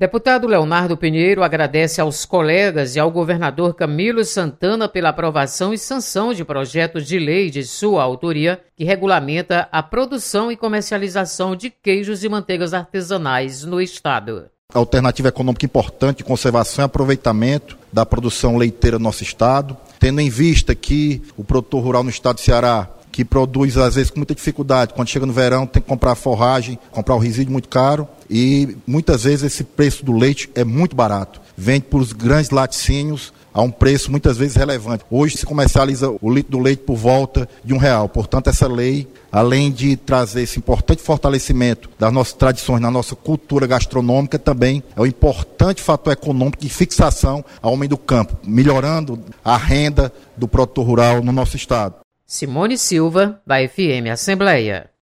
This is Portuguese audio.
Deputado Leonardo Pinheiro agradece aos colegas e ao governador Camilo Santana pela aprovação e sanção de projetos de lei de sua autoria que regulamenta a produção e comercialização de queijos e manteigas artesanais no estado. Alternativa econômica importante de conservação e aproveitamento da produção leiteira no nosso estado, tendo em vista que o produtor rural no estado do Ceará, que produz às vezes com muita dificuldade, quando chega no verão tem que comprar forragem, comprar o resíduo muito caro e muitas vezes esse preço do leite é muito barato. Vende para os grandes laticínios a um preço muitas vezes relevante. Hoje se comercializa o litro do leite por volta de R$1. Portanto, essa lei, além de trazer esse importante fortalecimento das nossas tradições, na nossa cultura gastronômica, também é um importante fator econômico de fixação ao homem do campo, melhorando a renda do produtor rural no nosso estado. Simone Silva, da FM Assembleia.